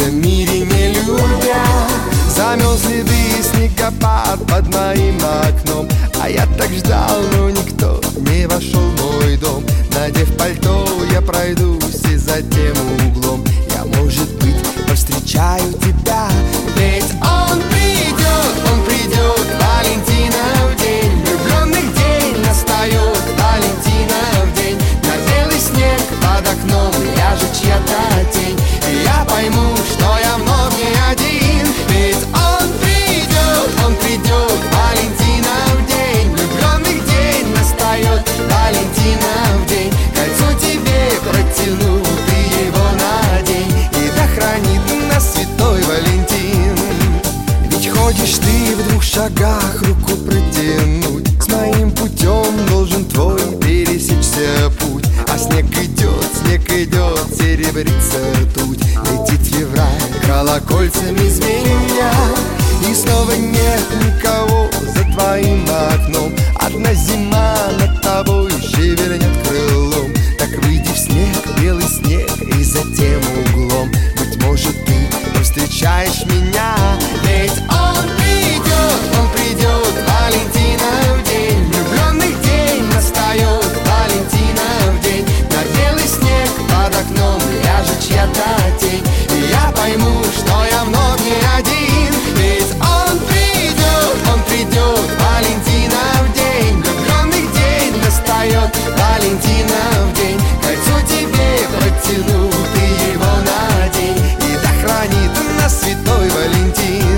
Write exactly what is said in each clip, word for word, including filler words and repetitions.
этом мире не любят. Замел следы снегопад под моим окном, а я так ждал, но никто не вошел в мой дом. Надев пальто, я пройдусь и за тем углом я, может быть, повстречаю тебя. Ведь он придет, он придет, Валентинов день, влюбленных день настает, Валентинов день. На белый снег под окном ляжет чья-то тень, и я пойму, что я вновь не один. Ведь он придет, он придет, Валентинов день, влюбленных день настает, Валентинов день. Кольцо тебе протяну, ты его надень, и да хранит нас святой Валентин. Ведь ходишь ты в двух шагах руку протянуть, с моим путем должен твой пересечься путь. А снег идет, снег идет, серебрится ртуть. Летит февраль колокольцами звеня, и снова нет никого за твоим окном. Одна зима над тобой шевельнет крылом. Так выйди в снег, белый снег, и за тем углом, быть может, ты повстречаешь меня. Ведь он придет, он придет, Валентинов день, влюбленных день настает, Валентинов день. На белый снег под окном ляжет чья-то тень, и я пойму, что я вновь не один. Ведь он придет, он придет, Валентинов день, влюбленных день настает, Валентинов день. Кольцо тебе протяну, ты его надень, и да хранит нас святой Валентин.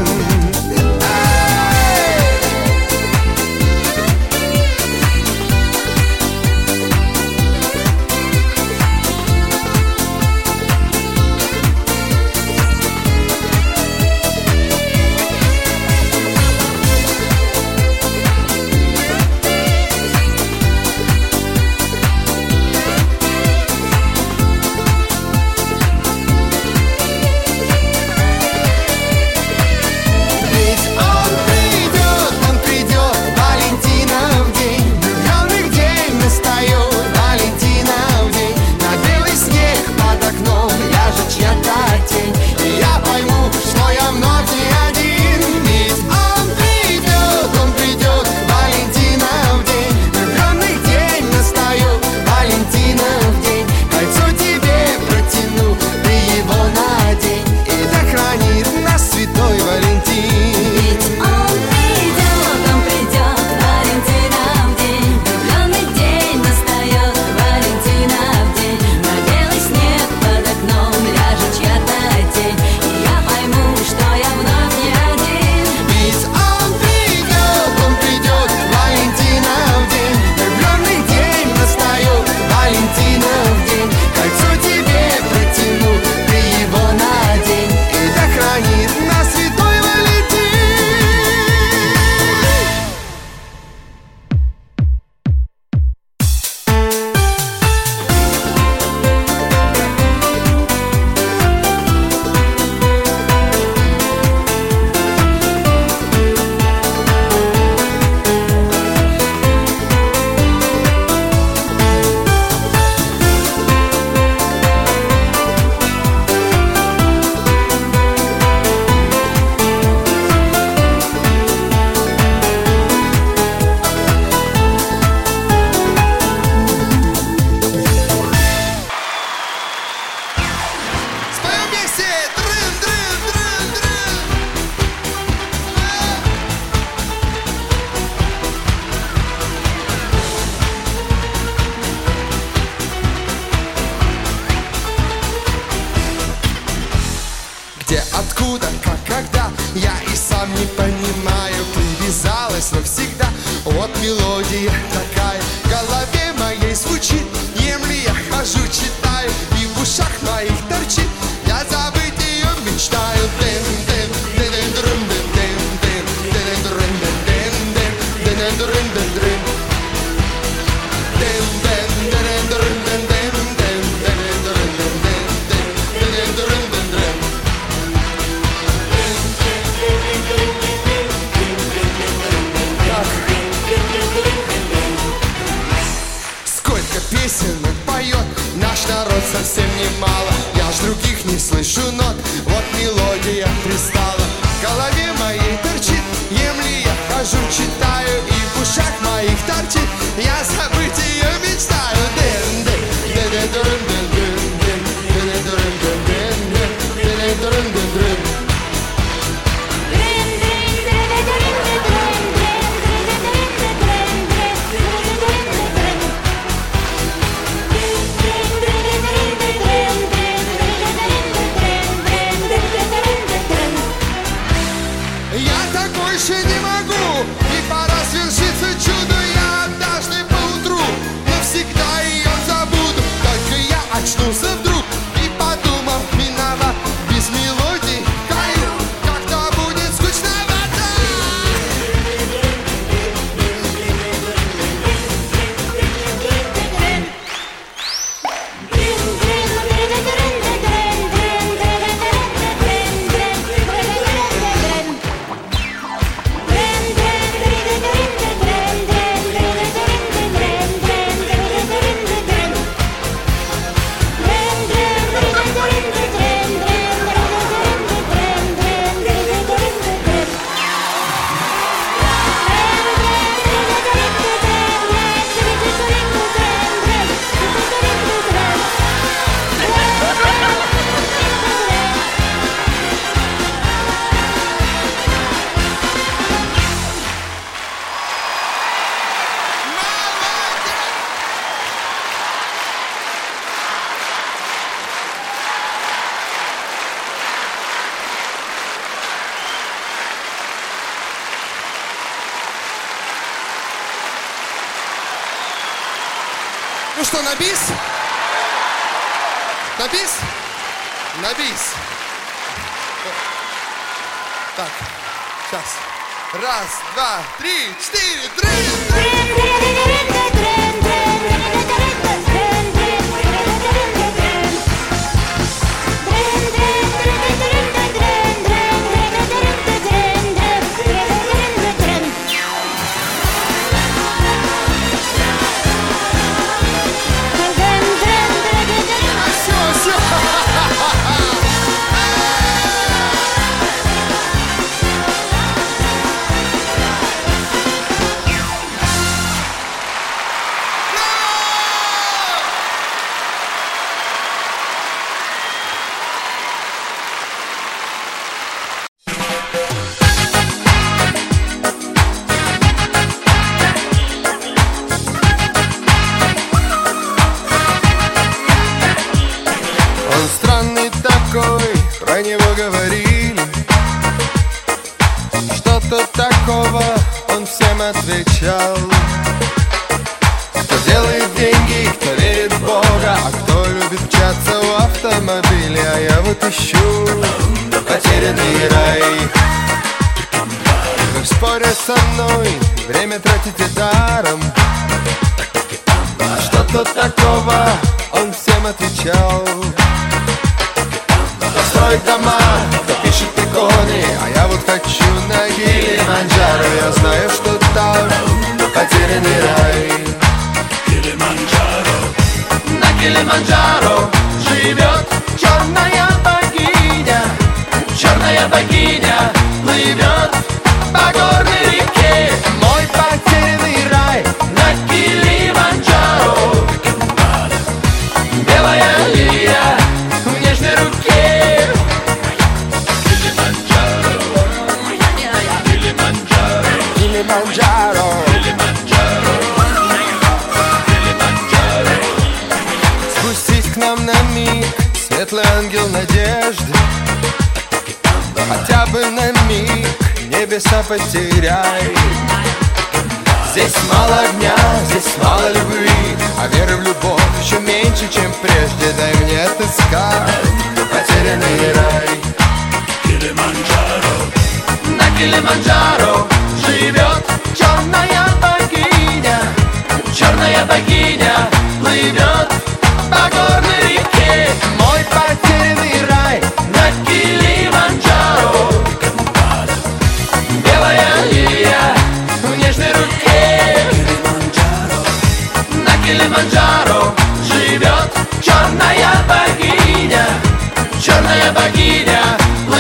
Где, откуда, как, когда, я и сам не понимаю. Привязалась навсегда, вот мелодия такая в голове моей звучит. Ем ли я, хожу, читаю, и в ушах моих торчит. Я забыть ее мечтаю. Песенок поет наш народ совсем немало. Я ж других не слышу нот. Вот мелодия пристала к голове моей торчит. Ем ли я, хожу, читаю, и в ушах моих торчит. Я забыть ее мечтаю. Я так больше не могу, и пора свершиться чудо. Я однажды поутру навсегда ее забуду. Только я очнулся вдруг и подумал, миновав без мелодий каю, как-то будет скучновато. Ну что, на бис? На бис? На бис. Так, сейчас. Раз, два, три, четыре, три. Про него говорили, что-то такого он всем отвечал. Кто делает деньги, кто верит в Бога, а кто любит мчаться в автомобиле. А я вот ищу потерянный рай. Вы споря со мной, время тратите даром. Что-то такого он всем отвечал. Строить дома, кто пишет иконы, а я вот хочу на Килиманджаро. Я знаю, что там потерянный рай. На Килиманджаро живет черная богиня. Черная богиня плывет по горной реке. Мой потерянный рай на Килиманджаро. Белая лилия в нежной руке. Килиманджаро, спустись к нам на миг, светлый ангел надежды. Хотя бы на миг небеса потеряй. Здесь мало огня, здесь мало любви, а веры в любовь еще меньше, чем прежде. Дай мне отыскать потерянный рай. На Килиманджаро живет черная богиня. Черная богиня плывет по горной реке. Мой потерянный рай на Килиманджаро. Белая лилия в нежной руке. На Килиманджаро живет черная богиня. Черная богиня плывет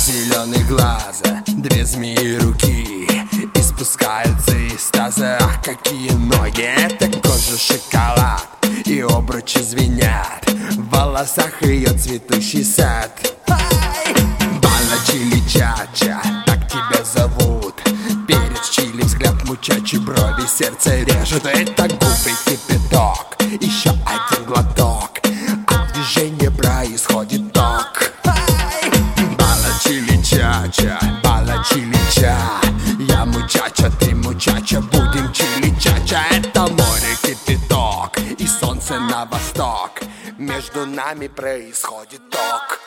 зеленых глаза, две змеи руки, и спускаются из таза. Ах, какие ноги! Это кожа шоколад, и обручи звенят, в волосах ее цветущий сад. Бала чили чача, так тебя зовут. Перец чили, взгляд мучачий, брови, сердце режет. Это губы кипяток, еще один глоток, от движения происходит ток. Бала чили чача, бала чили ча. Я мучача, ты мучача, будем чили чача. Это море кипяток и солнце на восток, между нами происходит ток.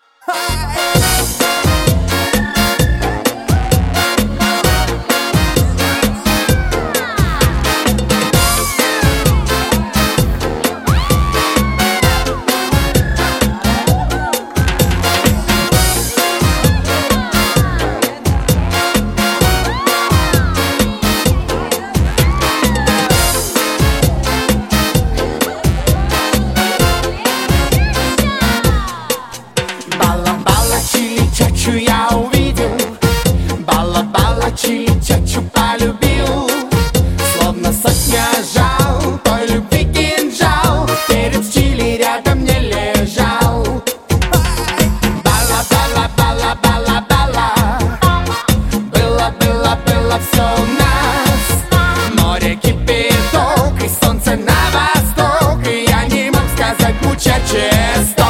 Я увидел, бала-бала, чили-чачу полюбил, словно сотня жал, той любви кинжал, перец чили рядом не лежал. Бала-бала-бала-бала-бала, было-было-было все у нас, море кипяток и солнце на восток, и я не мог сказать мучаче стоп.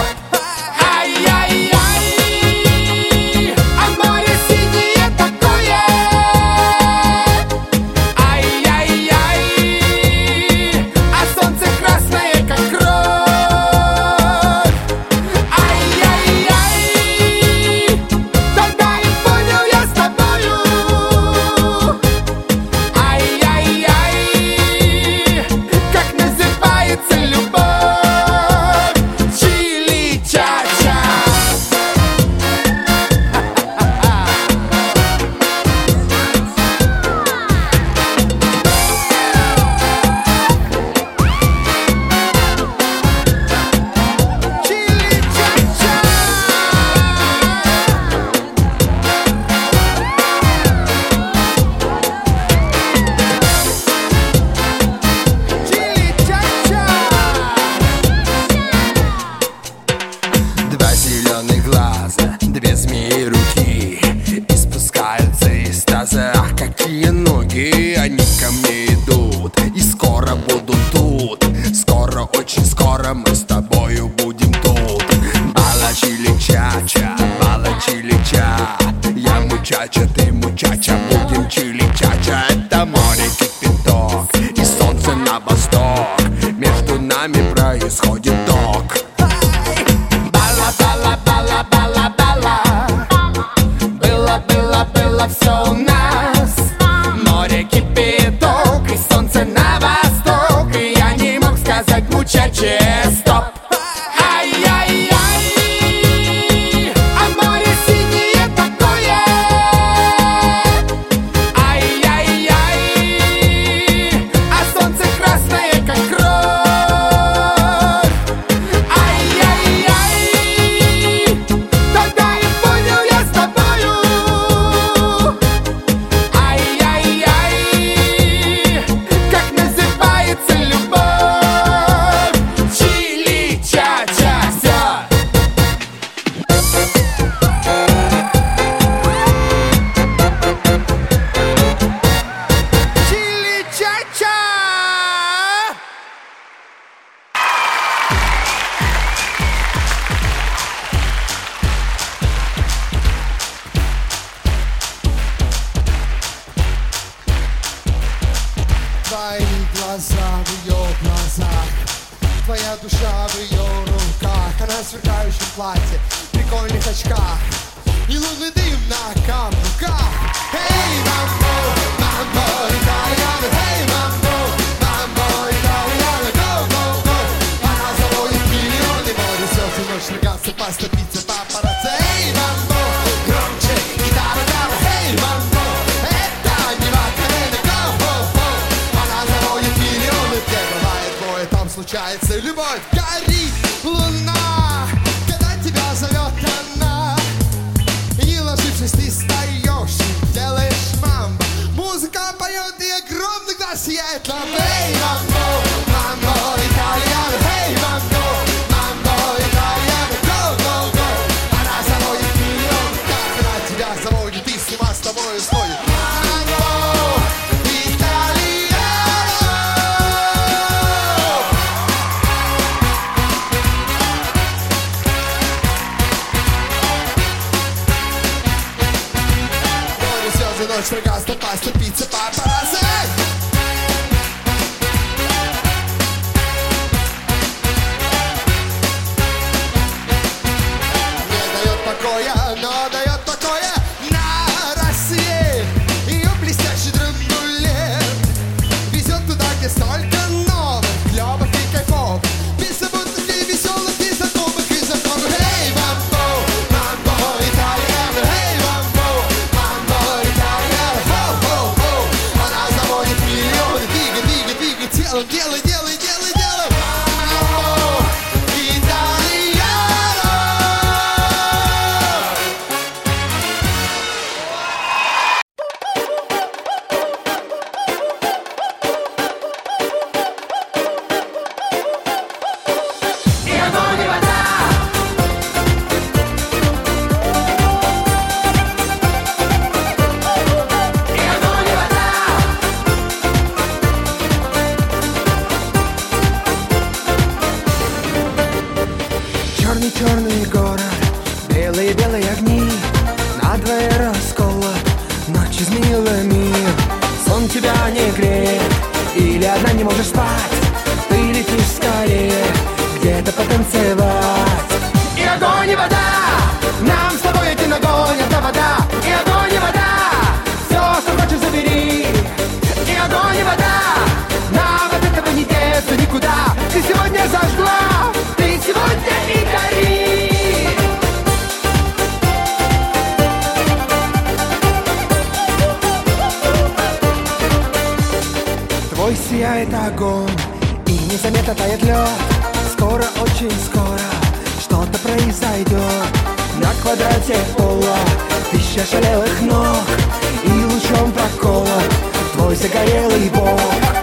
Две змеи руки, и спускаются из таза. Ах, какие ноги! Они ко мне идут, и скоро будут тут. Скоро, очень скоро мы с тобою будем тут. Бала чили чача, бала чили ча. Я мучача, ты мучача, будем чили чача. Это море кипяток и солнце на восток, между нами происходит ток. Было все у нас, море кипяток и солнце на восток, и я не мог сказать мучаче стоп. Ай-яй-яй, а море синее такое. Ай-яй-яй, а солнце красное, как кровь. Ай-яй-яй, тогда я понял я с тобою. Как называется любовь? Чили-чача, все. Чили-чача. Твои глаза в ее глазах, твоя душа в ее руках. Она в сверкающем платье, в прикольных очках, и лунный дым на каблуках. Эй, мамбо, мамбо, итальяно, эй, мамбо, мамбо, итальяно, go, go, go. Она заводит миллионы, море слез и ночь шагаться по ступице папарацци. Эй, мамбо, громче, гитара, гитара, эй, мамбо, это не Макарена, go, go, go. Она заводит миллионы, где бывает бой, там случается любовь. Горит луна, когда тебя зовет она, и здесь ты встаешь и делаешь мамбо. Музыка поет и огромный глаз сияет нам. Эй, мамбо, мамбо, итальяно. Эй, мамбо, мамбо, итальяно. Go, go, go. Она заводит миллион, как она тебя заводит, и с ума с тобой сходит. Ночь прекрасно поступиться папарацци. Не дает покоя, но дает покоя на России. Ее блестящий драндулет везет туда, где столько новых, клёвых и кайфов, беззаботных и веселых, и знакомых, и знакомых. Эй, мамбо, мамбо, итальяно. Эй, мамбо, мамбо, итальяно. Она заводит миллионы, двигай, двигай, двигай телом, делай, делай, делай, делай. Мамбо, итальяно. И огонь, и вода. И огонь, и вода. Черный-черный город, белые-белые огни, надвое расколот, ночь изменила мир. Сон тебя не греет, или одна не можешь спать, ты летишь скорее, где-то потанцевать. И огонь, и вода. Нам с тобой один огонь, одна вода. И огонь, и вода. Все, что хочешь, забери. И огонь, и вода. Нам от этого не деться никуда. Ты сегодня зажгла, ты сегодня и гори. Твой сияет огонь, и незаметно тает лед. Скоро, очень скоро, что-то произойдет. На квадрате пола тысяча шалелых ног, и лучом прокола твой загорелый бок.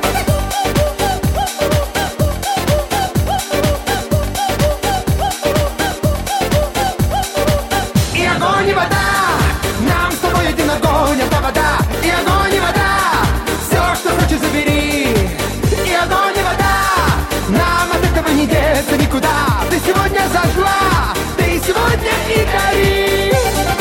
И огонь, и вода. Нам с тобой один огонь, одна вода. И огонь, и вода. Все, что хочешь, забери. И огонь, и вода. Нам от этого не деться никуда. Ты сегодня зажгла, ты сегодня и гори.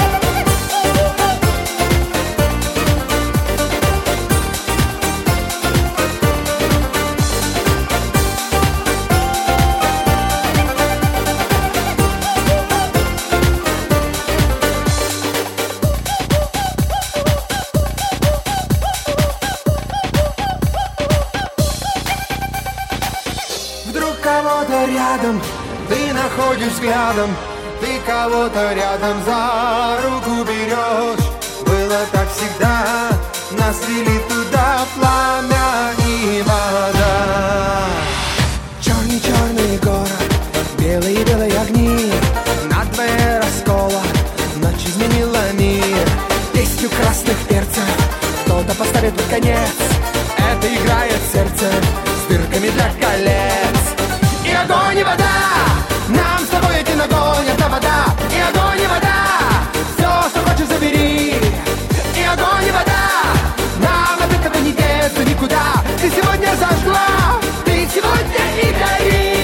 Вдруг кого-то рядом ты находишь взглядом, ты кого-то рядом за руку берешь. Было так всегда, нас вели туда пламя и вода. Черный-черный город, белые-белые огни, надвое раскола, ночь изменила мир. Песню красных перцев кто-то поставит под конец, это играет сердце с дырками для колец. И огонь, и вода. Нам с тобой один огонь, одна вода. И огонь, и вода. Все, что хочешь, забери. И огонь, и вода. Нам от этого не деться никуда. Ты сегодня зажгла, ты сегодня и гори.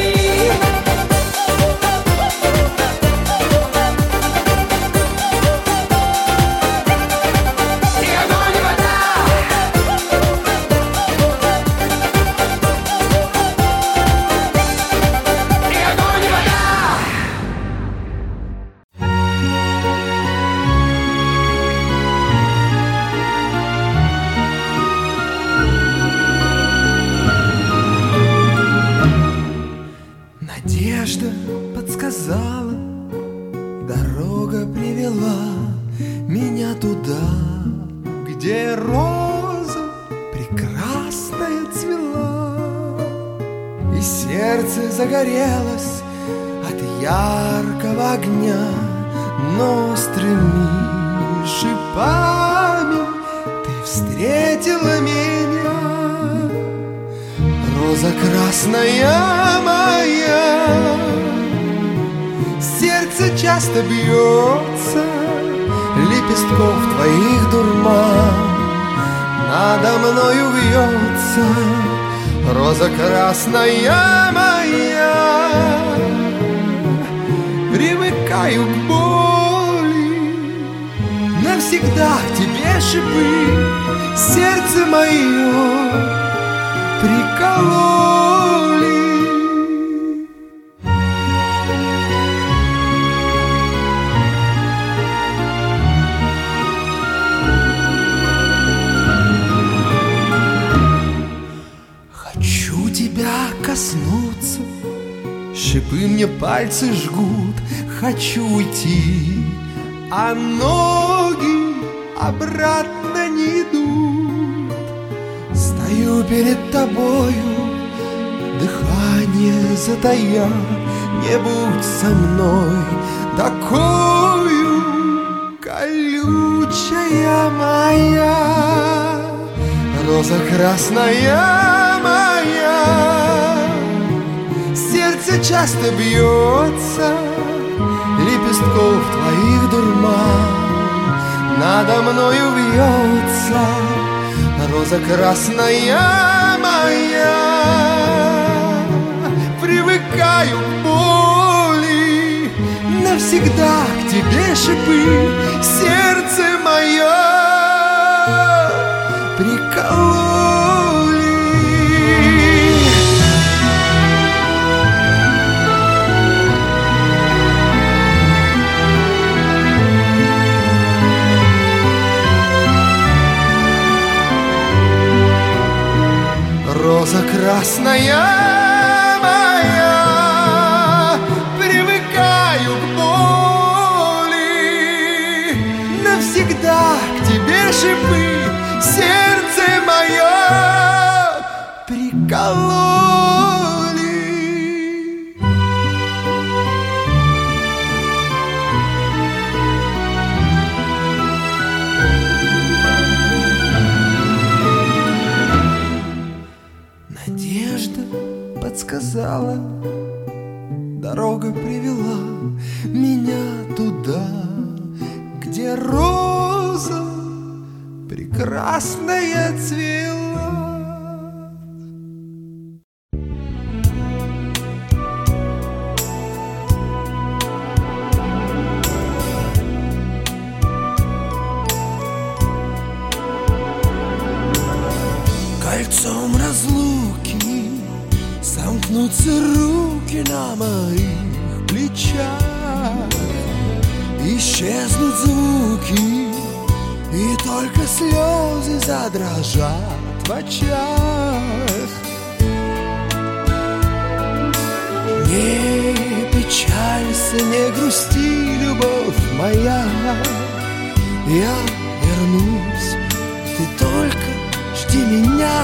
И огонь, и вода. И огонь, и вода. Надежда подсказала, дорога привела меня туда, где роза прекрасная цвела, и сердце загорелось от яркого огня, но стремишь роза красная моя, сердце часто бьется, лепестков твоих дурман надо мною вьется. Роза красная моя, привыкаю к боли, навсегда к тебе шипы сердце мое прикололи. Хочу тебя коснуться, шипы мне пальцы жгут. Хочу уйти, а ноги обратно не идут. Стою перед тобою, дыхание затая. Не будь со мной такою колючая моя. Роза красная моя, сердце часто бьется, лепестков твоих дурман надо мною вьется. Роза красная моя, привыкаю к боли, навсегда к тебе шипы сердце мое прикололи. Роза красная моя, привыкаю к боли, навсегда к тебе шипы сердце мое прикололи. Надежда подсказала, дорога привела меня туда, где роза прекрасная цвела. Кольцом разлуки сомкнутся руки на моих плечах, исчезнут звуки, и только слезы задрожат в очах. Не печалься, не грусти, любовь моя, я вернусь, ты только жди меня.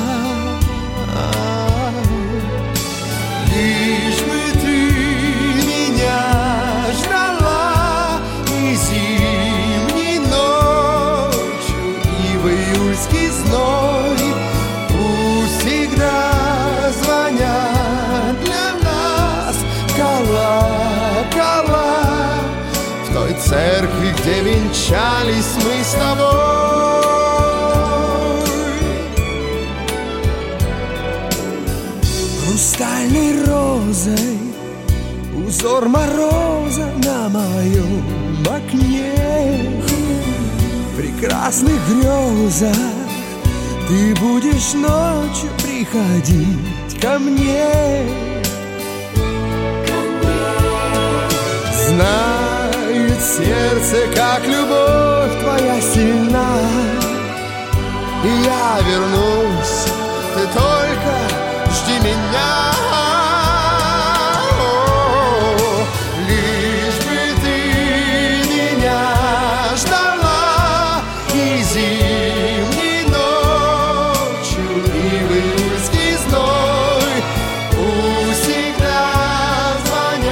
Лишь бы ты меня ждала и зимней ночью, и в июльский зной. Пусть всегда звонят для нас колокола в той церкви, где венчались мы с тобой. Хрустальной розой узор мороза на моем окне. В прекрасных грезах ты будешь ночью приходить ко мне. Знает сердце, как любовь твоя сильна, и я вернусь, ты только жди меня. О, лишь бы ты меня ждала и зимней ночью, и в июльский зной. Пусть всегда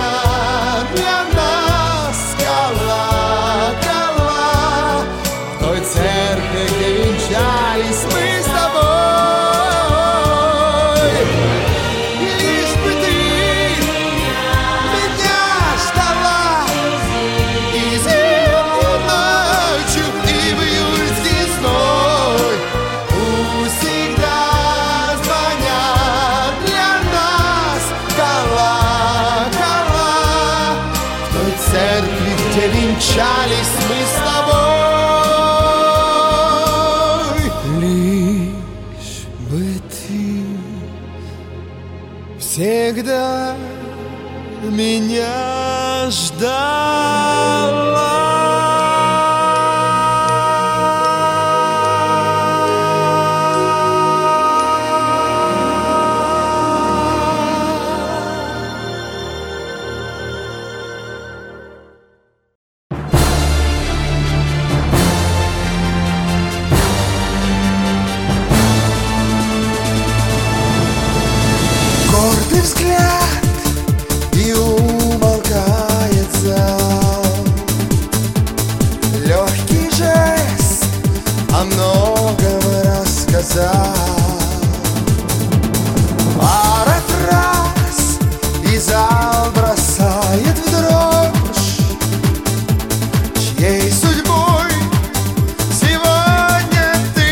звонят для нас колокола в той всегда меня ждала. Гордый взгляд и умолкает зал. Легкий жест о многом рассказал. Пара фраз и зал бросает в дрожь. Чьей судьбой сегодня ты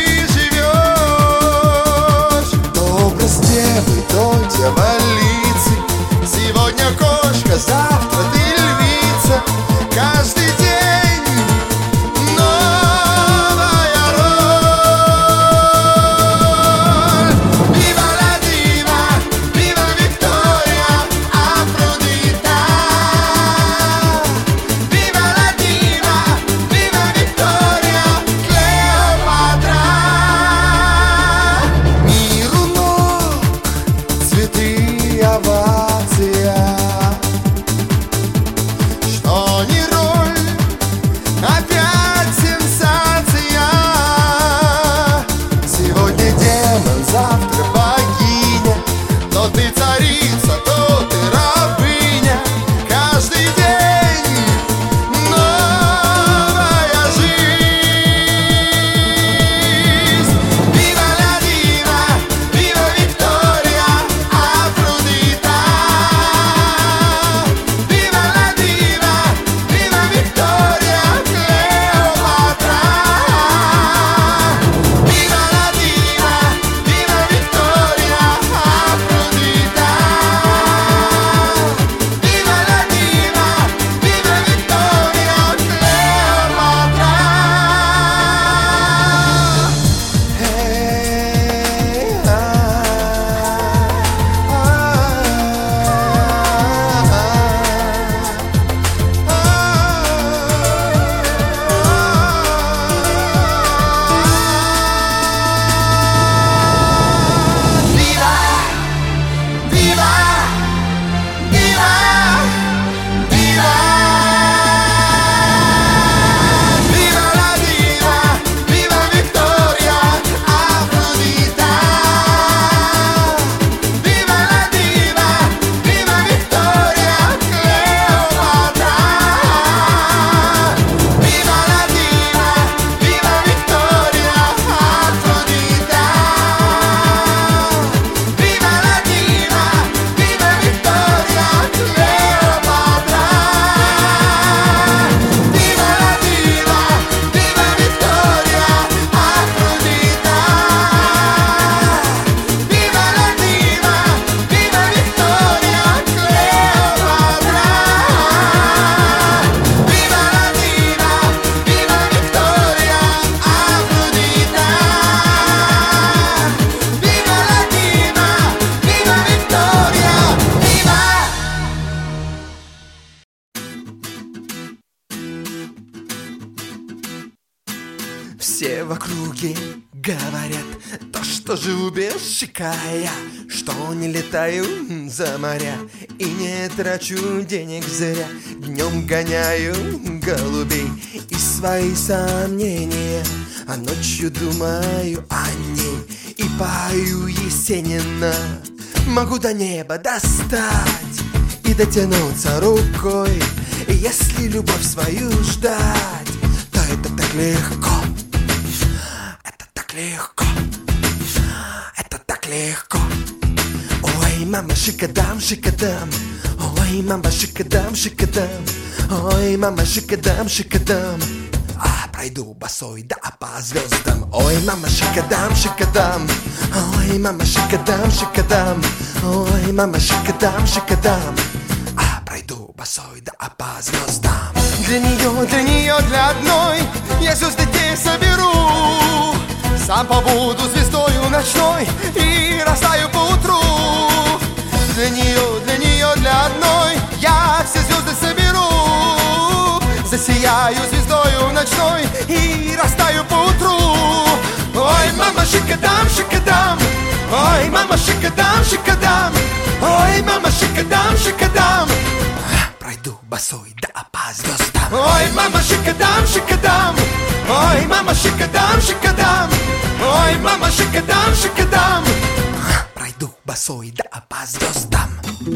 живешь? То образ девы, то дьяволицы. Сегодня кошка, завтра ты львица. Каждый день новая роль. Viva la diva, viva Victoria, Афродита. Viva la diva, viva Victoria, Клеопатра. Миру ног, цветы, овация. Что ни роль, опять сенсация. Сегодня демон, завтра богиня. То ты царица, то ты рабыня. Каждый день новая жизнь. Viva la diva, viva Victoria, Афродита. Viva la diva, viva Victoria, Клеопатра. Viva la diva, viva Victoria, Афродита. Viva la diva, viva Victoria, Клеопатра. Эй, а, Viva, viva, viva, viva. Viva la diva, viva Victoria, Афродита. Viva la diva, viva Victoria, Клеопатра. Viva la diva, viva Victoria, Афродита. Viva la diva, viva Victoria, Клеопатра. Viva la diva, viva Victoria, Афродита. Viva la diva, viva Victoria, Клеопатра. Viva la diva, viva Victoria, Афродита. Viva la diva, viva Victoria, viva. Все в округе говорят то, что жубишь я, что не летаю за моря и не трачу денег зря. Днем гоняю голубей и свои сомнения, а ночью думаю о ней и пою Есенина. Могу до неба достать и дотянуться рукой, и если любовь свою ждать, то это так легко. Это так легко. Это так легко. Ой, мама, шикадам, шикадам. Ой, мама, шикадам, шикадам. Ой, мама, шикадам, шикадам. А пройду босой, да по звездам. Ой, мама, шикадам, шикадам. Ой, мама, шикадам, шикадам. Ой, мама, шикадам, шикадам. А пройду босой, да по звездам. Для нее, для нее, для одной я звезды те соберу. Сам побуду звездою ночной и растаю поутру. Для нее, я все звезды соберу, засияю звездою ночной и растаю поутру. Ой, мама, шикадам, шикадам, ой, мама, шикадам, шикадам, ой, мама, шикадам, шикадам, пройду босой до по звездам. Ой, мама, шикадам, шикадам, ой, мама, шикадам, шикадам, ой, мама, шикадам, шикадам, пройду босой да по звездам.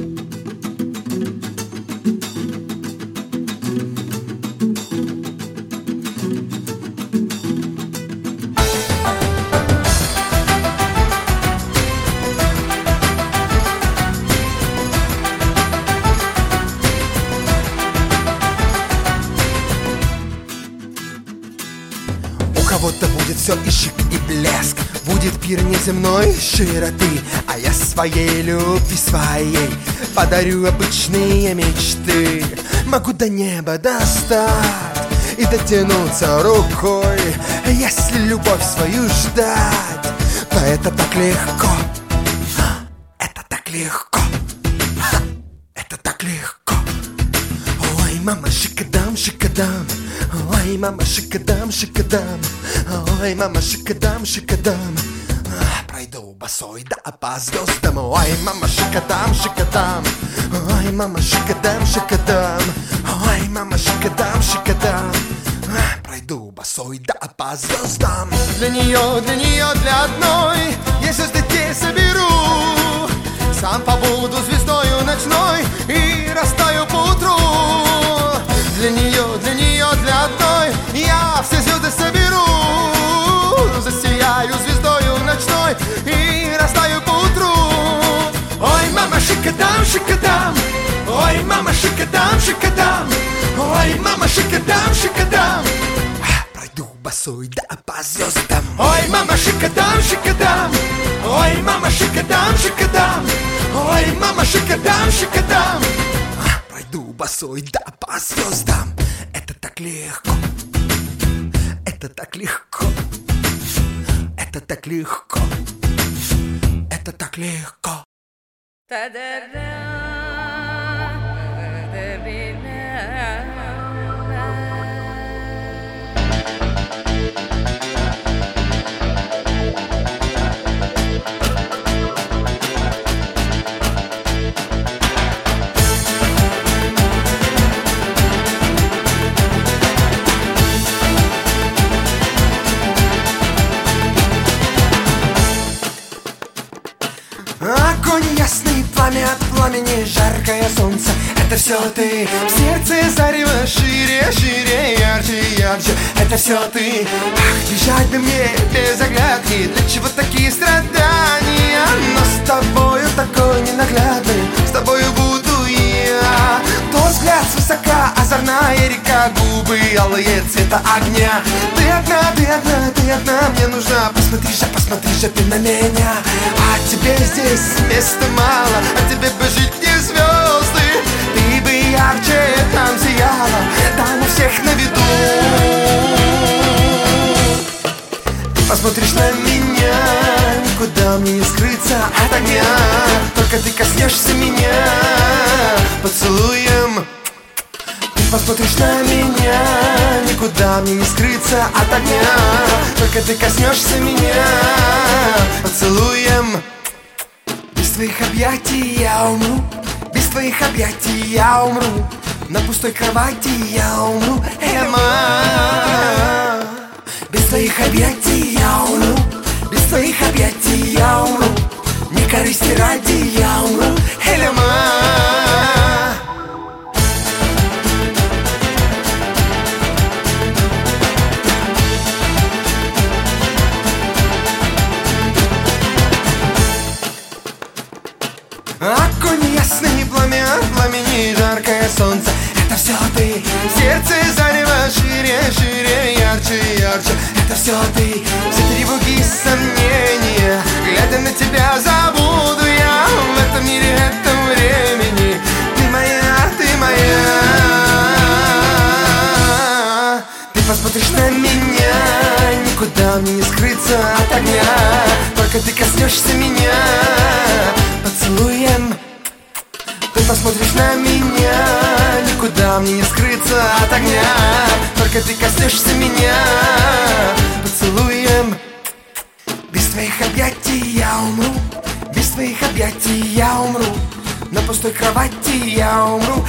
Кого-то будет все и шик, и блеск, будет пир неземной широты, а я своей любви своей подарю обычные мечты. Могу до неба достать и дотянуться рукой. Если любовь свою ждать, то это так легко, это так легко, это так легко. Ой, мама, шикадам, шикадам, ой, мама, шикадам, шикадам, ой, мама, шикадам, шикадам, пройду босой да по звездам. Ой, мама, шикадам, шикадам, ой, мама, шикадам, шикадам, ой, мама, шикадам, шикадам, пройду босой да по звездам. Для нее, для нее, для одной я звезды те соберу, сам побуду звездою ночной и растаю поутру. Для нее, для нее, для одной я все звезды соберу, засияю звездою ночной и растаю поутру. Ой, мама, шикадам, шикадам, ой, мама, шикадам, шикадам, ой, мама, шикадам, шикадам, пройду босой да по звездам. Ой, мама, шикадам, шикадам, ой, мама, шикадам, шикадам, ой, мама, шикадам, шикадам, пройду босой да по звездам. Это так легко, это так легко, это так легко, это так легко. Огонь ясный, пламя от пламени, жаркое солнце, это все ты. В сердце зарево шире, шире, ярче, ярче, это все ты. Ах, бежать бы мне без оглядки, для чего такие страдания? Но с тобою такой ненаглядный, с тобою буду я. То взгляд свысока, озорная река, губы алые цвета огня. Ты одна, ты одна, ты одна мне нужна, посмотри же, посмотри же ты на меня. А тебе здесь места мало, а тебе бы жить где звезды. Ты бы ярче там сияла, там у всех на виду. Ты посмотришь на меня, никуда мне не скрыться от огня. Только ты коснешься меня поцелуем. Ты посмотришь на меня, никуда мне не скрыться от огня. Только ты коснешься меня поцелуем. Без твоих объятий я умру, без твоих объятий я умру, на пустой кровати я умру, Эльма. Без твоих объятий я умру, без твоих объятий я умру, не корысти ради я умру, Эльма. Огонь ясный, пламя от пламени, жаркое солнце, это все ты. В сердце зарево шире, шире, ярче, ярче, это все ты. Все тревоги и сомнения, глядя на тебя, забуду я в этом мире, этом времени. Ты моя, ты моя. Ты посмотришь на меня, никуда мне не скрыться от огня. Только ты коснешься меня поцелуем. Ты Ты посмотришь на меня, никуда мне не скрыться от огня. Только ты коснешься меня поцелуем. Без твоих объятий я умру, без твоих объятий я умру, на пустой кровати я умру.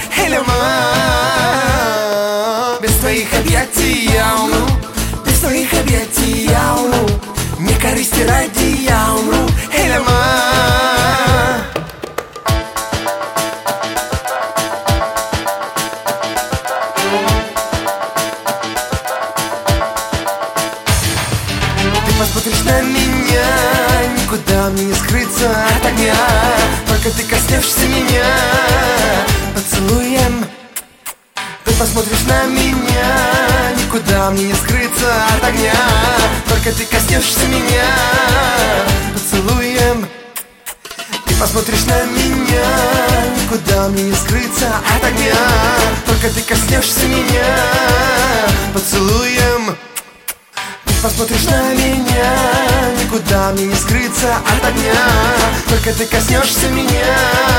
Без твоих объятий я умру, без твоих объятий я умру, не корысти ради я умру. Ты посмотришь на меня, никуда мне не скрыться от огня. Только ты коснешься меня поцелуем. Ты посмотришь на меня, никуда мне не скрыться от огня. Только ты коснешься меня поцелуем. Ты посмотришь на меня, никуда мне не скрыться от огня. Только ты коснешься меня поцелуем. Ты посмотришь на меня, никуда мне не скрыться от огня. Только ты коснешься меня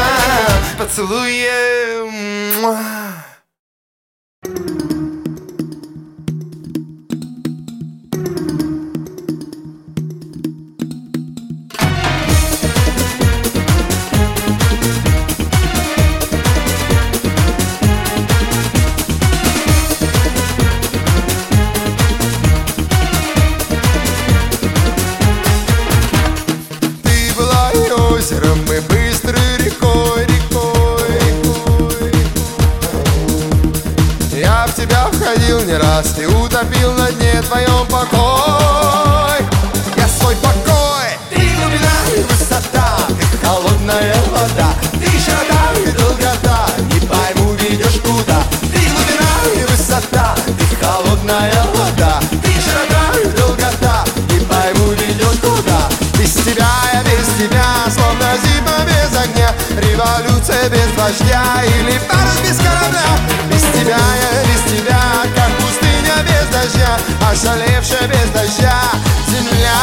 поцелуем. Мы быстрой рекой, рекой, рекой. Я в тебя входил не раз и утопил на дне твоем покой. Я свой покой. Ты глубина и высота, ты холодная вода, ты широта и долгота, не пойму, ведешь куда. Ты глубина и высота, ты холодная вода, ты широта и долгота, не пойму, ведешь куда. Без тебя я без тебя, словно зима без огня, революция без вождя или парус без корабля. Без тебя я без тебя, как пустыня без дождя, ошалевшая без дождя земля.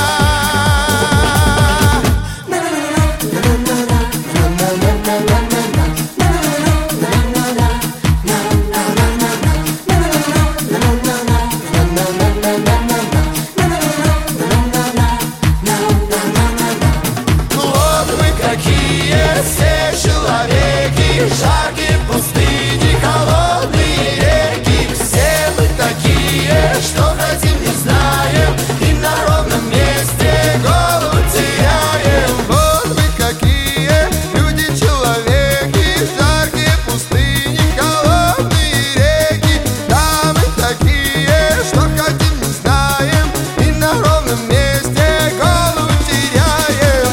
Жаркие пустыни, холодные реки, все мы такие, что хотим, не знаем, и на ровном месте голову теряем. Вот мы какие, люди-человеки, жаркие пустыни, холодные реки, да мы такие, что хотим, не знаем, и на ровном месте голову теряем.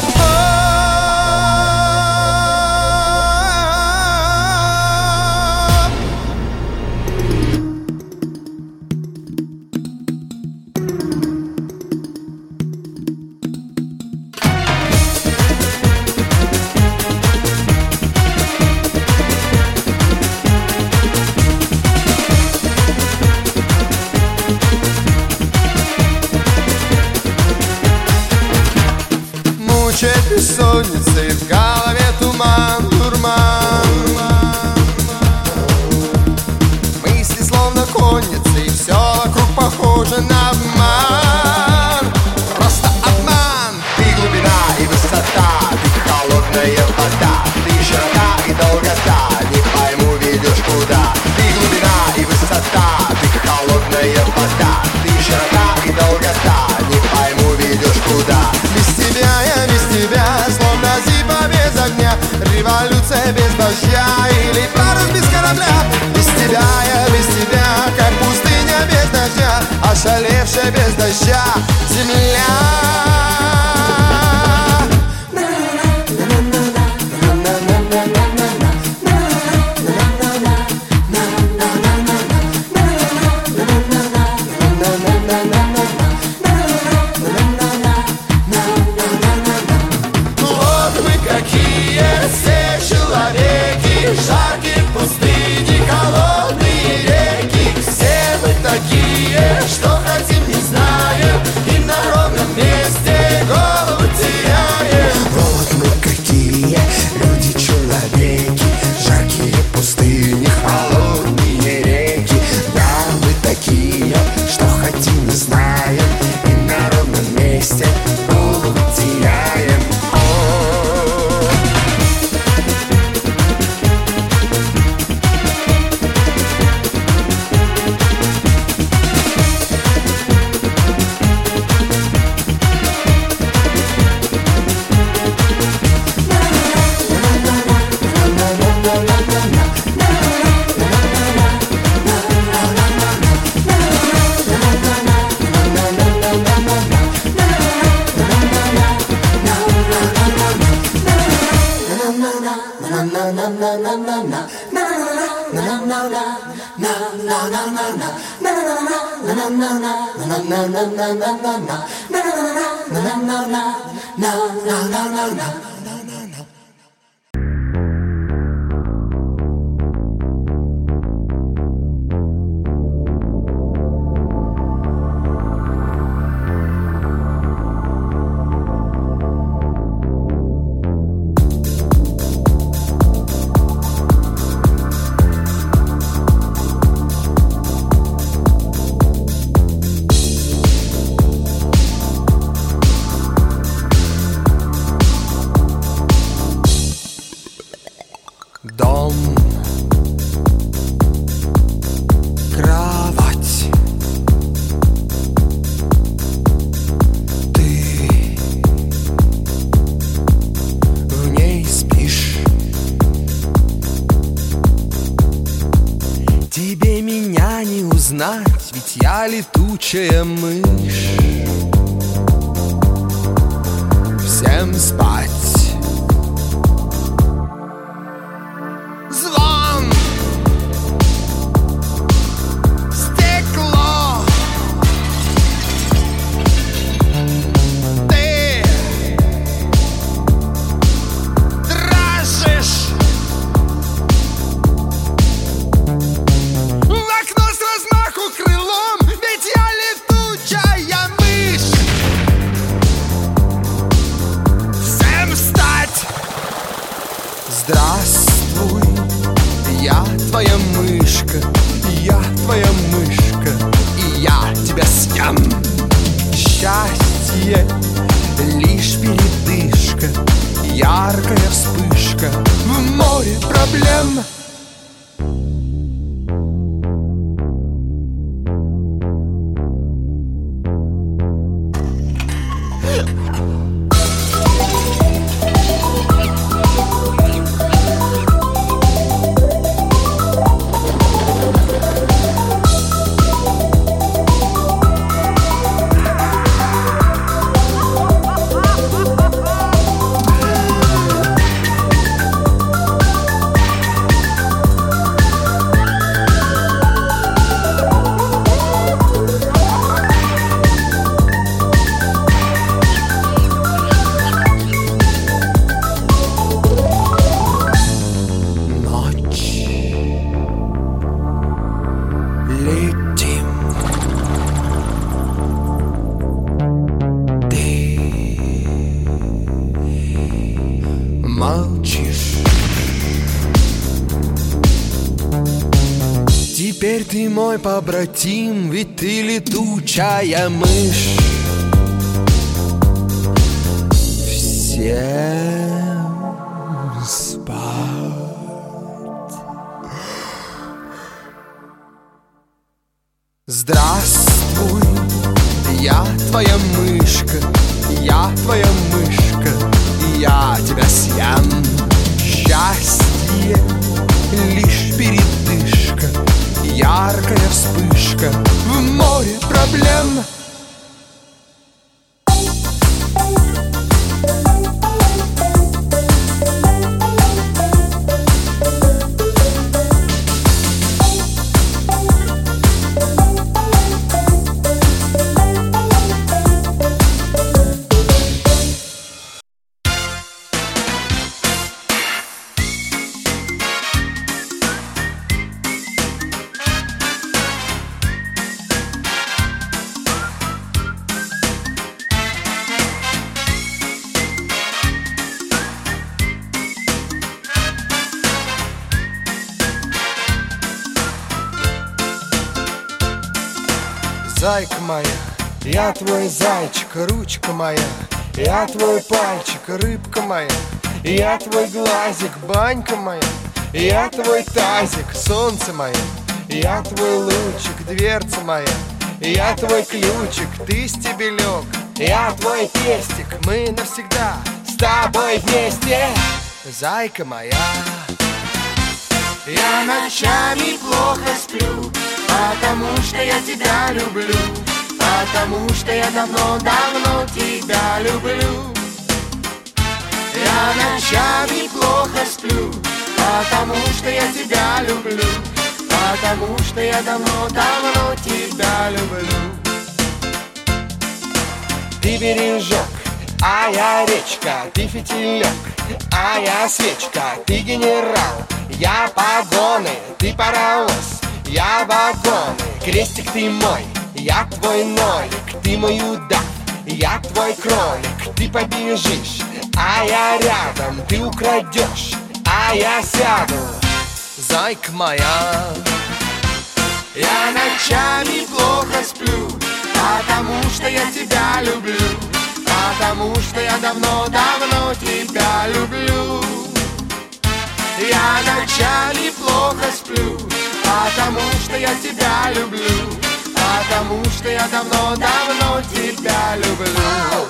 Мучает бессонницей, в голове туман, дурман. Мысли словно конницы, и все вокруг похоже на обман. Просто обман. Ты глубина и высота, ты холодная вода, ты широта и долгота, не пойму, ведешь куда. Ты глубина и высота, ты холодная вода, ты широта и долгота, не пойму, ведешь куда. Без тебя я без тебя, словно зима без огня, революция без дождя или парус без корабля. Без тебя я без тебя, как пустыня без дождя, ошалевшая без дождя земля. Жаркие пустыни, холодные реки, все мы такие, что хотим, не знаем, и на ровном месте Дом, кровать, ты в ней спишь. Тебе меня не узнать, ведь я летучая мышь. Всем спать. Здравствуй, я твоя мышка, я твоя мышка, и я тебя съем. Счастье лишь передышка, яркая вспышка в море проблем. Молчишь. Теперь ты мой побратим, ведь ты летучая мышь. Всем спать. Здравствуй, я твоя мышка, я твоя мышка, и я тебя съем. Счастье лишь передышка, яркая вспышка в море проблем. Зайка моя, я твой зайчик, ручка моя, я твой пальчик, рыбка моя, я твой глазик, банька моя, я твой тазик, солнце мое, я твой лучик, дверца моя, я твой ключик, ты стебелек, я твой пестик, мы навсегда с тобой вместе. Зайка моя, я ночами плохо сплю, потому что я тебя люблю, потому что я давно-давно тебя люблю. Я ночами плохо сплю, потому что я тебя люблю, потому что я давно-давно тебя люблю. ты бережок, а я речка, ты фитилек, а я свечка, ты генерал. Я погоны, ты паровоз, я вагоны. Крестик ты мой, я твой нолик, ты мой удав, я твой кролик. Ты побежишь, а я рядом, ты украдешь, а я сяду. Зайка моя, я ночами плохо сплю, потому что я тебя люблю, потому что я давно-давно тебя люблю. Я ночами плохо сплю, потому что я тебя люблю, потому что я давно-давно тебя люблю.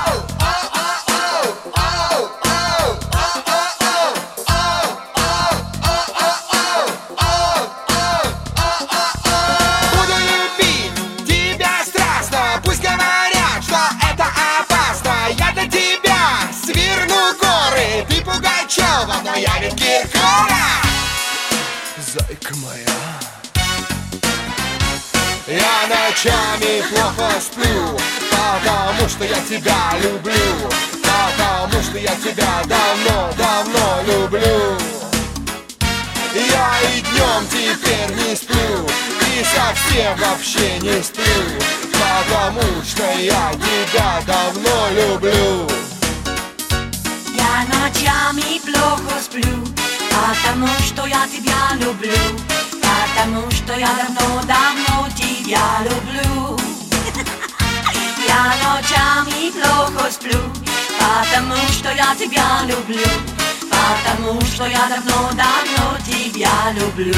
Буду любить тебя страстно, пусть говорят, что это опасно. Я для тебя сверну горы, ты Пугачева, но я ведь Киркоров. Зайка моя, я ночами плохо сплю, потому что я тебя люблю, потому что я тебя давно-давно люблю. Я и днем теперь не сплю, и совсем вообще не сплю, потому что я тебя давно люблю. Я ночами плохо сплю, потому что я тебя люблю, потому что я давно-давно тебя люблю. Я ночами плохо сплю, потому что я тебя люблю, потому что я давно-давно тебя люблю.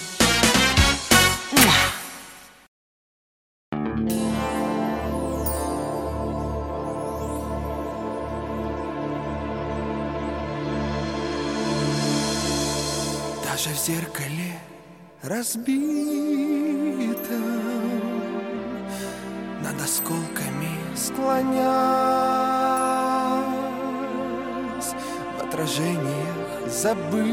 Даже в зеркале разбито, над осколками склонясь, в отражениях забытых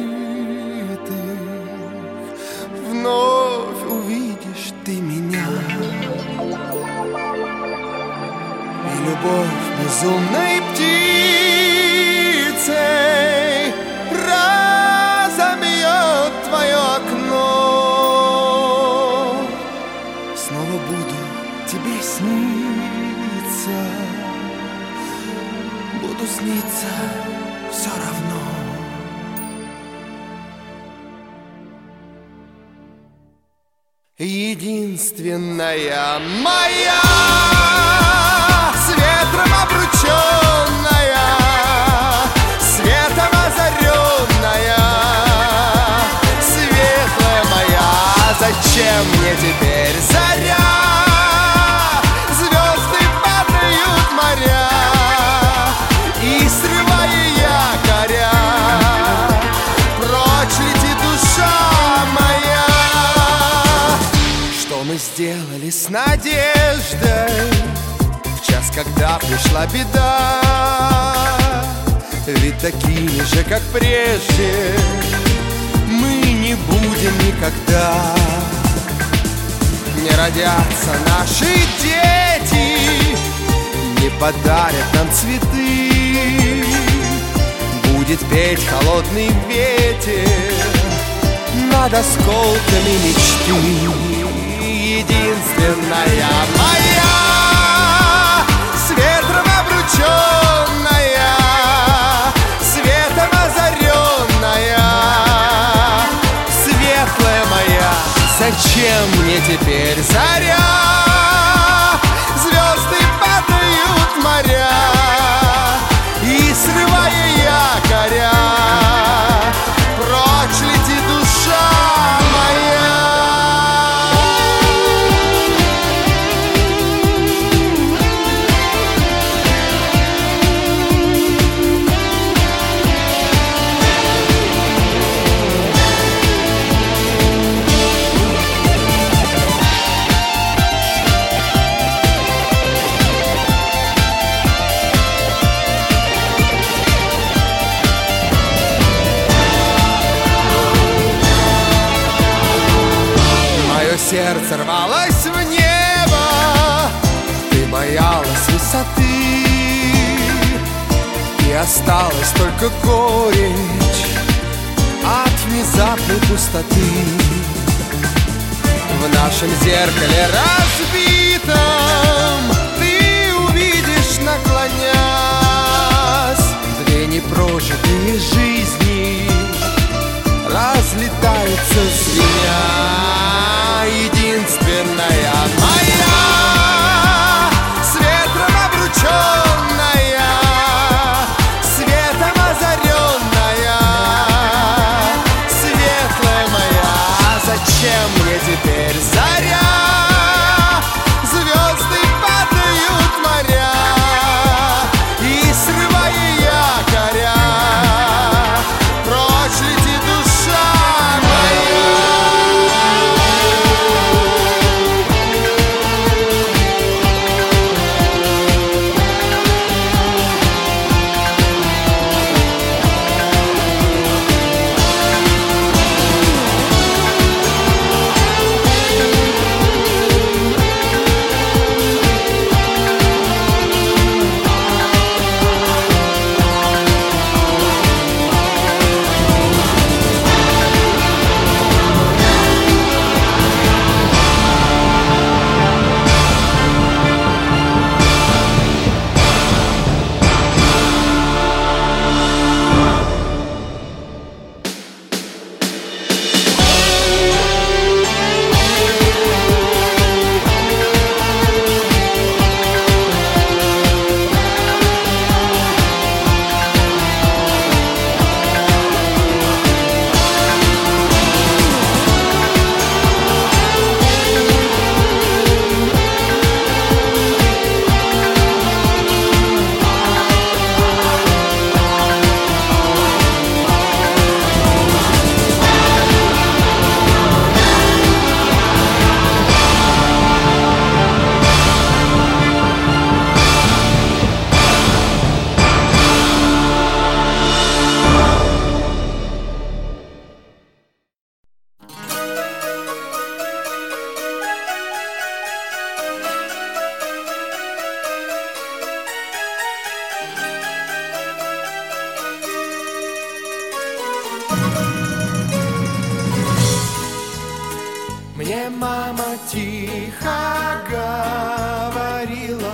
вновь увидишь ты меня. И любовь безумной птицей разобьет твое окно. Снова буду тебе сниться, буду сниться все равно. Единственная моя, с ветром обрученная, светом озаренная, светлая моя. Зачем мне теперь заря? Звезды падают моря, и срывая якоря, прочь летит душа моя. Что мы сделали с надеждой в час, когда пришла беда? Ведь такими же, как прежде, мы не будем никогда. Не родятся наши дети, не подарят нам цветы. Будет петь холодный ветер над осколками мечты. Единственная моя, с ветром обрученная, светом озаренная, светлая моя. Зачем мне теперь заря? Звезды падают в моря, и срывая якоря, прочь летит душа моя. Сердце рвалось в небо, ты боялась высоты. осталась только горечь от внезапной пустоты. В нашем зеркале разбитом ты увидишь, наклонясь, две непрожитые жизни разлетаются звеня. Единственная моя, с ветром обрученная, светом озаренная, светлая моя. Зачем мне теперь заря? Звезды падают моря, и срывая якоря, прочь лети, душа моя. Мне мама тихо говорила: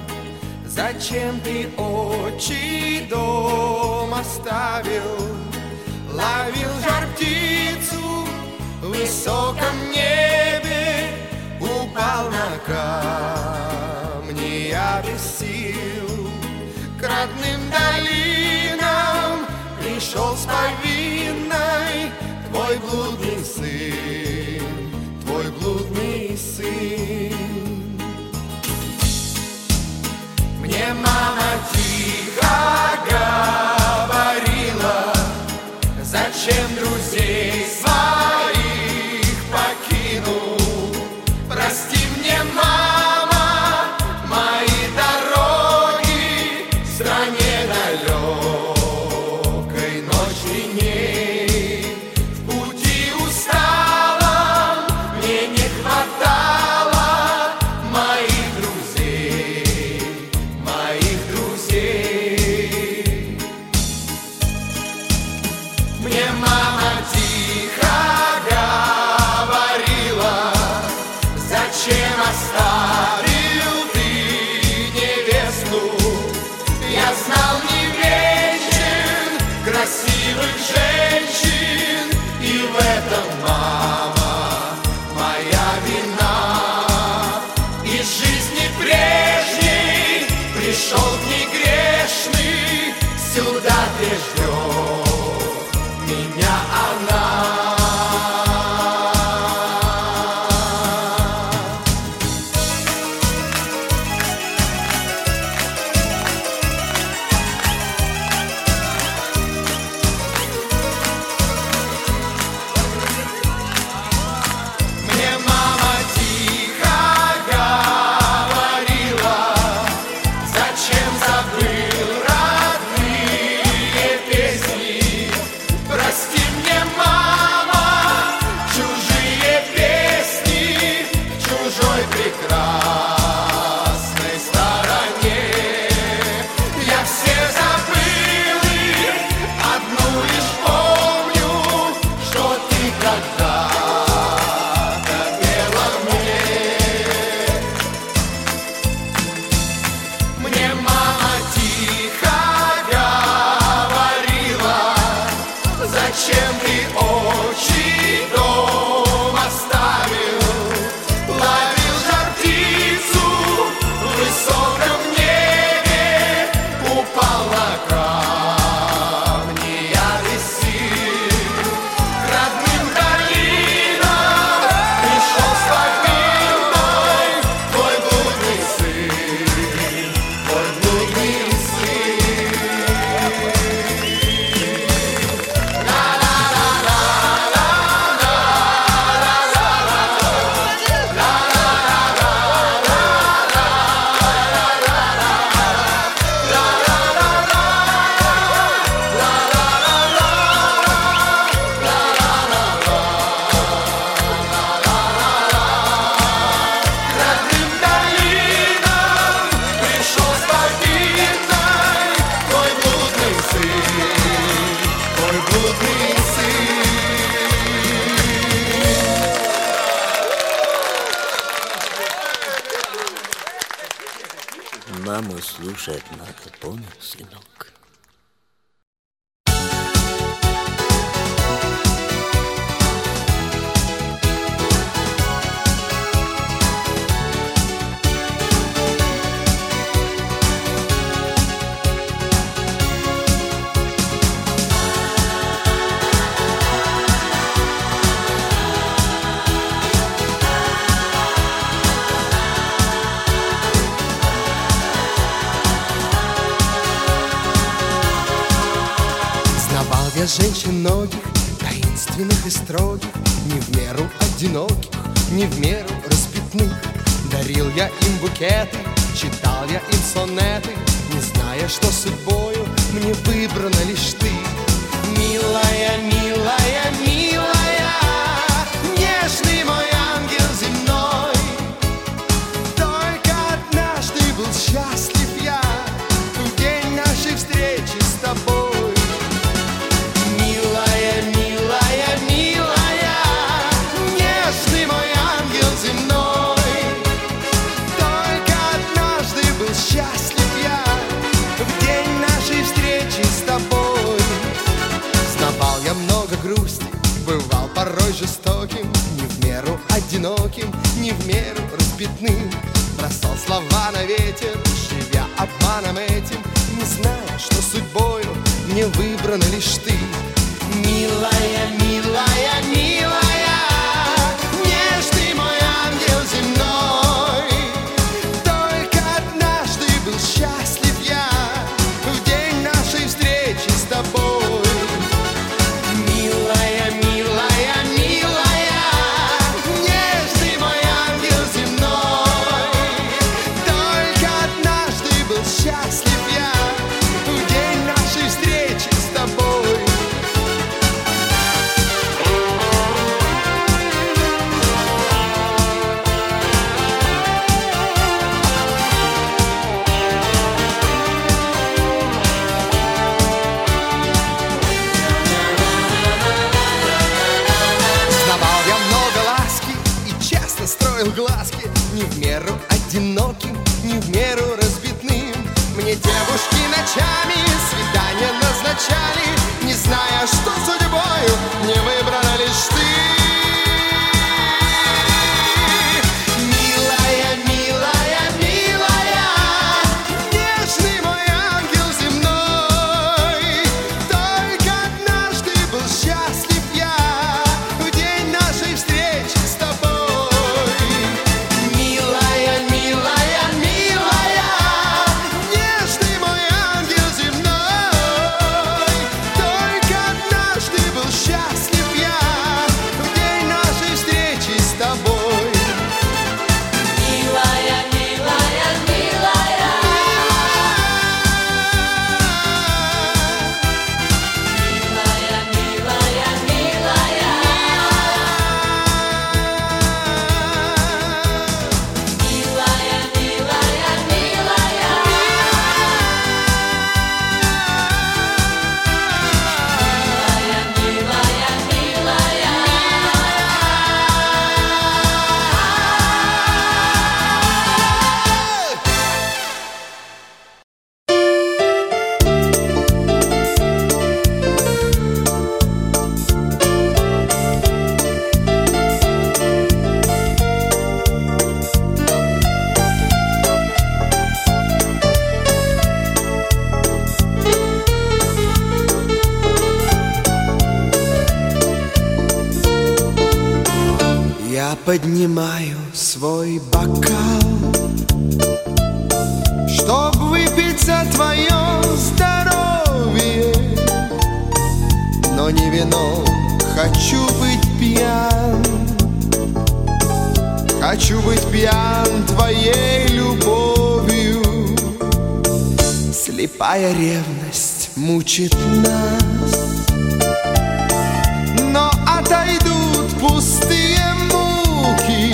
зачем ты отчий дом оставил? Ловил жар птицу в высоком небе, упал на камни, я без сил. К родным долинам пришел с повинной твой блудный сын, твой блудный сын. Мне мама тихо говорила: зачем друзей своих покинул? Прости мне, мама, мои дороги в стране далекой, ночь длинней. В пути усталом мне не хватало моих друзей, моих маму слушать надо, понял, сынок? Я женщин многих, таинственных и строгих, не в меру одиноких, не в меру распятных. Дарил я им букеты, читал я им сонеты, не зная, что судьбою мне выбрана лишь ты. Милая, милая, милая, нежный мой ангел земной. Только однажды был счастлив я в день нашей встречи с тобой. Порой жестоким, не в меру одиноким, не в меру разбитным. Бросал слова на ветер, живя обманом этим, не зная, что судьбою мне выбрана лишь ты. Милая, милая, милая, нежный мой ангел земной. Только однажды был счастлив я в день нашей встречи с тобой. Глазки не в меру одиноким, не в меру разбитным. Мне девушки ночами свидания назначали, не зная, что судьбою не выбрана лишь ты. Милая, милая, милая, нежный мой ангел земной. Только однажды был счастлив я в день нашей встречи с тобой. Поднимаю свой бокал, чтоб выпить за твое здоровье. Но не вином хочу быть пьян, хочу быть пьян твоей любовью. Слепая ревность мучит нас, но отойдут пустые муки,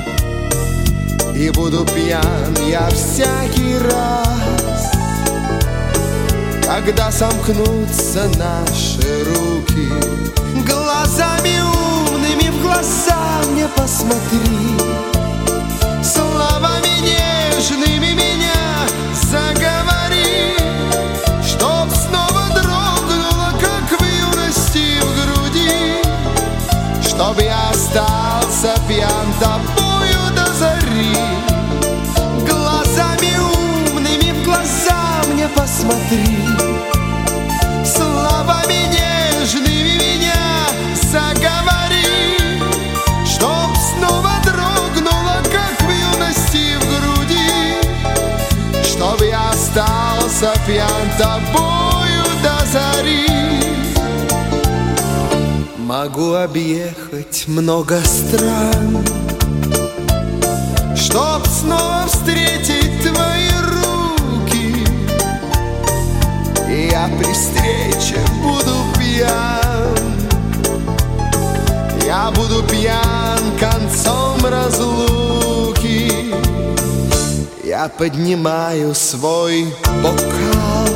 и буду пьян я всякий раз, когда сомкнутся наши руки. Глазами умными в глаза мне посмотри, словами нежными меня посмотри, словами нежными меня заговори, чтоб снова дрогнула, как в юности в груди, чтоб я остался пьян тобою до зари. Могу объехать много стран, чтоб снова встретить твои руки. И я при встрече буду пьян, я буду пьян концом разлуки. Я поднимаю свой бокал,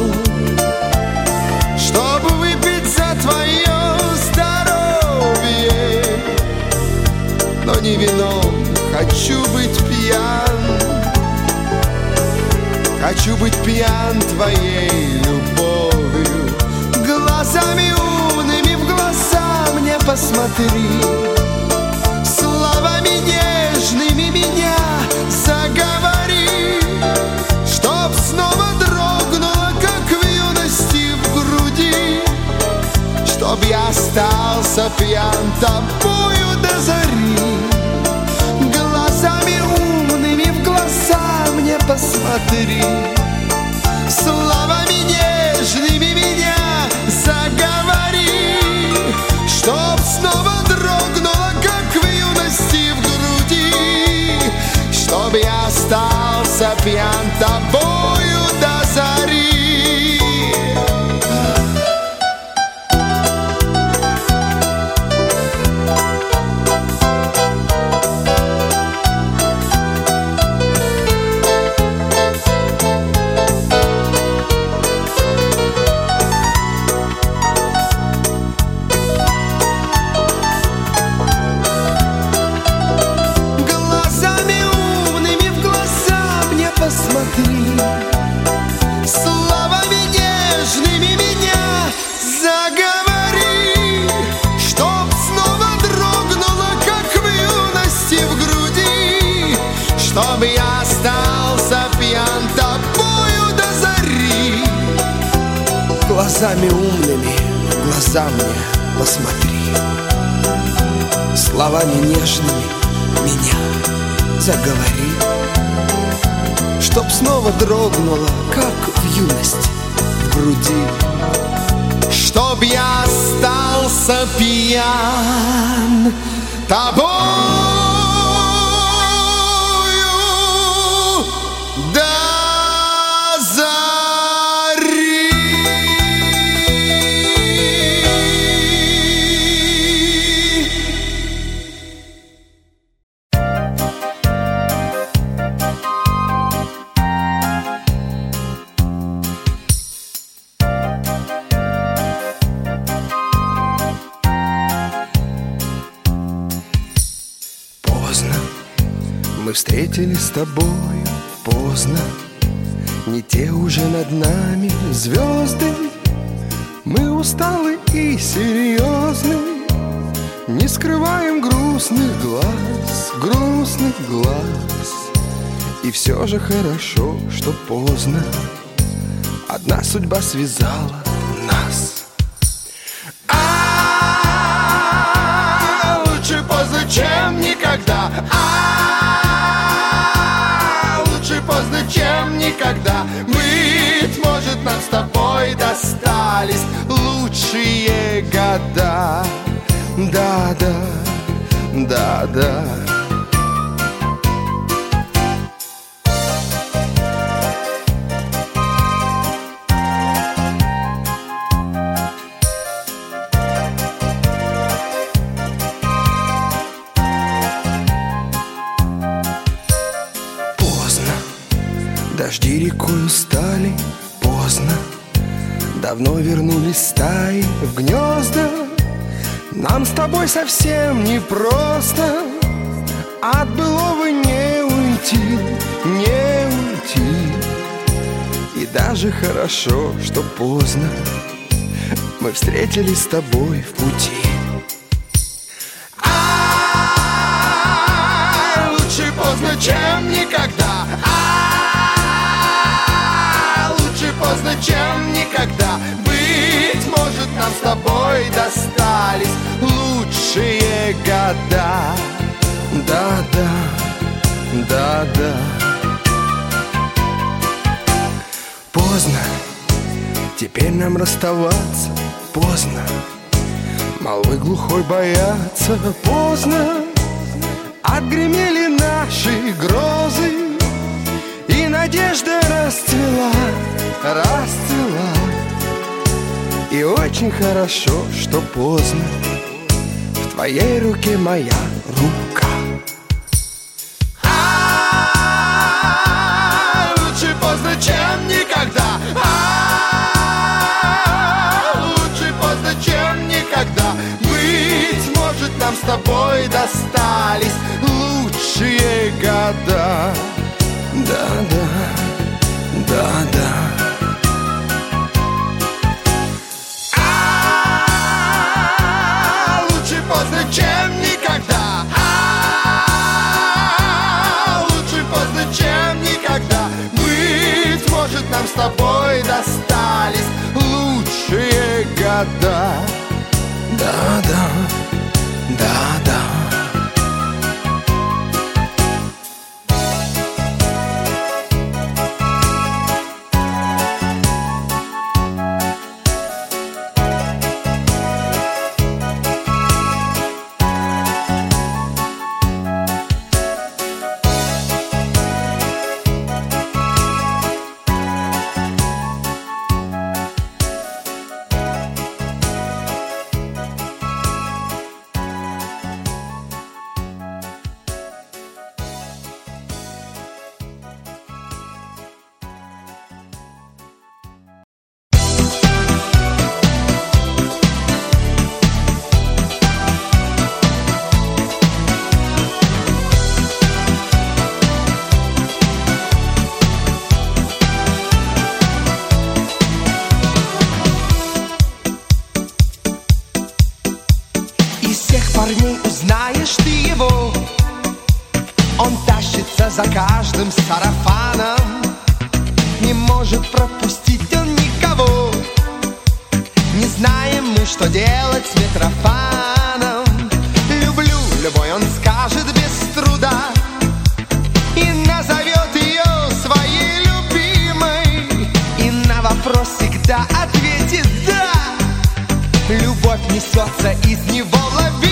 чтоб выпить за твое здоровье, но не вином хочу быть пьян, хочу быть пьян твоей любовью. Глазами умными в глаза мне посмотри, словами нежными меня заговори, чтоб снова дрогнула, как в юности в груди, чтоб я остался пьян тобою до зари. Глазами умными в глаза мне посмотри, словами нежными меня заговори, чтоб снова дрогнула, как в юности в груди, чтоб я остался пьян тобою до зари. Словами нежными меня заговори, чтоб снова дрогнула, как в юности в груди, чтоб я остался пьян тобою до зари. Глазами умными в глаза мне посмотри, словами нежными меня заговори, чтоб снова дрогнула, как в юности в груди, чтоб я остался пьян тобою до зари. Мы встретились с тобою поздно, не те уже над нами звезды. Мы усталы и серьезны, не скрываем грустных глаз, грустных глаз. И все же хорошо, что поздно, одна судьба связала нас. А лучше поздно, чем никогда. Поздно, чем никогда. Быть может, нам с тобой достались лучшие года. Да-да, да-да. Дожди рекою стали поздно, давно вернулись стаи в гнезда. Нам с тобой совсем непросто от былого не уйти, не уйти. И даже хорошо, что поздно мы встретились с тобой в пути. А лучше поздно, чем никогда. Поздно, чем никогда. Быть может, нам с тобой достались лучшие года. Да-да, да-да. Поздно, теперь нам расставаться. Поздно, молвы глухой боятся. Поздно, отгремели наши грозы, и надежда расцвела, расцвела. И очень хорошо, что поздно. В твоей руке моя рука. А, лучше поздно, чем никогда. А, лучше поздно, чем никогда. Быть может, нам с тобой достались лучшие года. Да-да, да-да. А, лучше поздно, чем никогда. А, лучше поздно, чем никогда. Быть может, нам с тобой достались лучшие года. Да-да, да-да. Парней узнаешь ты его, он тащится за каждым сарафаном, не может пропустить он никого. Не знаем мы, что делать с Митрофаном. Люблю, любой он скажет без труда и назовет ее своей любимой, и на вопрос всегда ответит да. Любовь несется из него лавиной.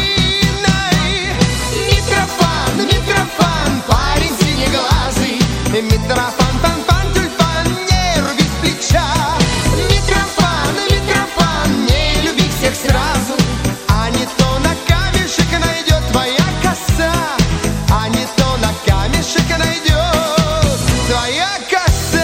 Митрофан, Митрофан, парень синеглазый. Митрофан, фан, фан, тюльпан, не руби с плеча. Митрофан, Митрофан, не люби всех сразу, а не то на камешек найдет твоя коса, а не то на камешек найдет твоя коса.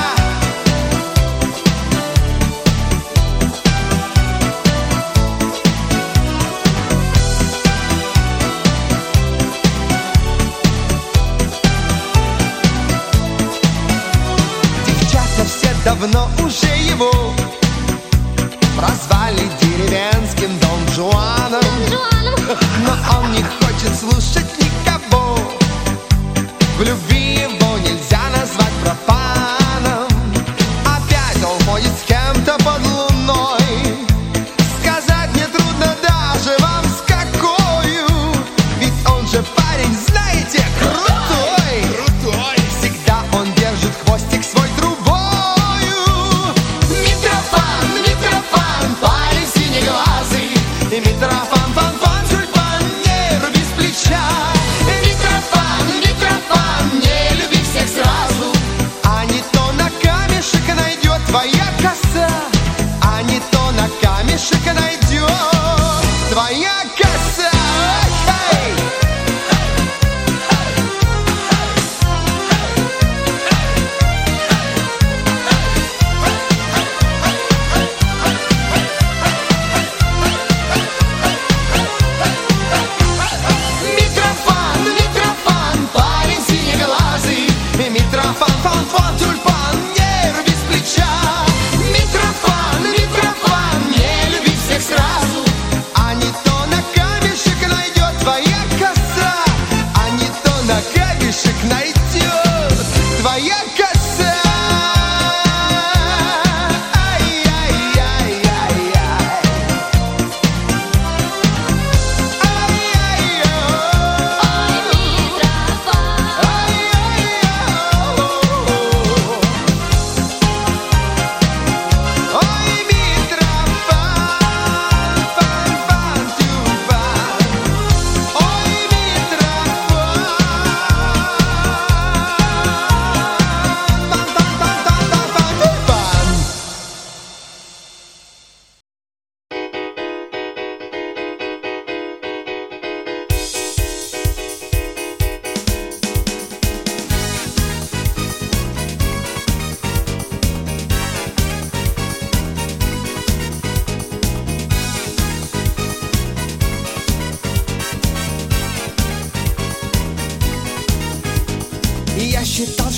Давно уже его прозвали деревенским Дон Жуаном, но он не хочет слушать никого. В любви его нельзя назвать профаном. Опять он ходит с кем-то под луной. Сказать нетрудно даже вам с какою, ведь он же парень, знаете, крутой. Крутой. Всегда он держит хвостик свой трубой. Митрофан, фан, фан, тюльпан, не руби с плеча. Митрофан, Митрофан, не люби всех сразу, а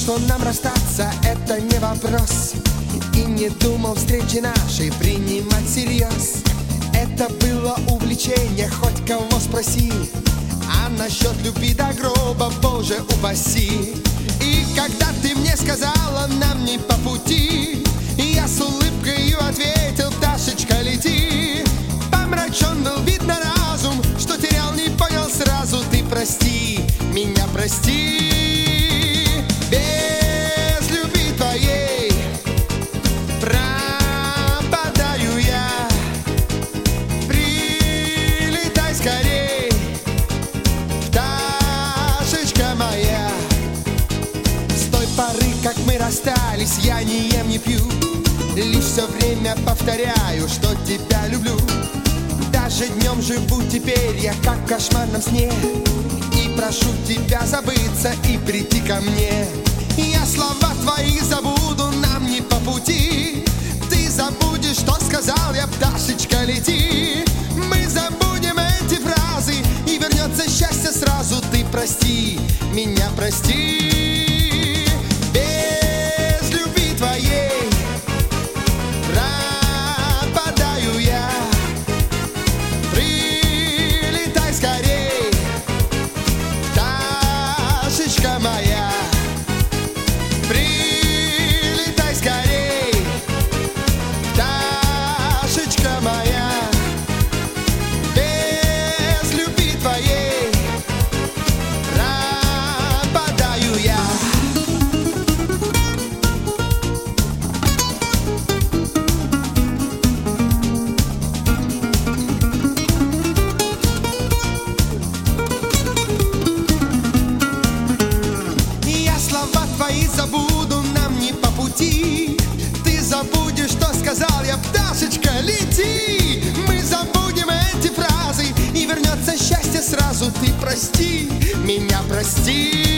что нам расстаться это не вопрос, и не думал встречи нашей принимать всерьез. Это было увлечение, хоть кого спроси, а насчет любви до гроба, Боже упаси. И когда ты мне сказала, нам не по пути, я с улыбкой ответил: пташечка, лети. Помрачен был вид на разум, что терял, не понял сразу. Ты прости, меня прости. Без любви твоей пропадаю я. Прилетай скорей, пташечка моя. С той поры, как мы расстались, я не ем, не пью, лишь все время повторяю, что тебя люблю. Даже днем живу теперь я, как в кошмарном сне, и прошу тебя забыться и прийти ко мне. Я слова твои забуду, нам не по пути. Ты забудешь, что сказал я: пташечка, лети. Мы забудем эти фразы, и вернется счастье сразу. Ты прости, меня прости. Без любви твоей пропадаю я. Прилетай скорей, пташечка моя. Прилетай скорей, пташечка моя. Без любви твоей пропадаю я. Я слова твои забуду, нам не по пути. Ты забудешь, что сказал я: пташечка, лети. Мы забудем эти фразы, и вернется счастье сразу. Ты прости, меня прости.